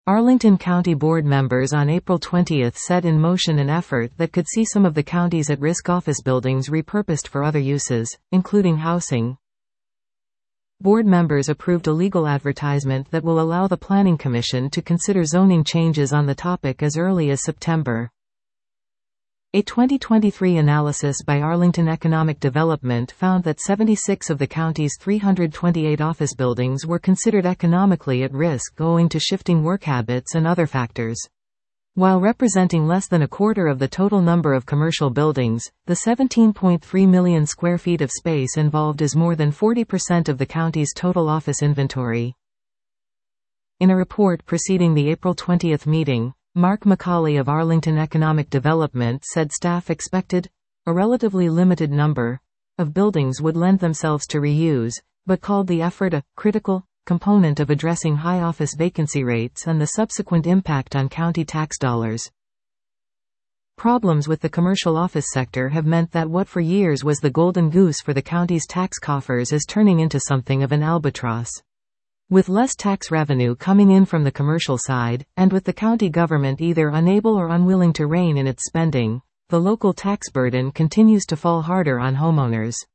Arlington County Board members on April 20 set in motion an effort that could see some of the county's at-risk office buildings repurposed for other uses, including housing. Board members approved a legal advertisement that will allow the Planning Commission to consider zoning changes on the topic as early as September. A 2023 analysis by Arlington Economic Development found that 76 of the county's 328 office buildings were considered economically at risk owing to shifting work habits and other factors. While representing less than a quarter of the total number of commercial buildings, the 17.3 million square feet of space involved is more than 40% of the county's total office inventory. In a report preceding the April 20 meeting, Mark McCauley of Arlington Economic Development said staff expected a relatively limited number of buildings would lend themselves to reuse, but called the effort a critical component of addressing high office vacancy rates and the subsequent impact on county tax dollars. Problems with the commercial office sector have meant that what for years was the golden goose for the county's tax coffers is turning into something of an albatross. With less tax revenue coming in from the commercial side, and with the county government either unable or unwilling to rein in its spending, the local tax burden continues to fall harder on homeowners.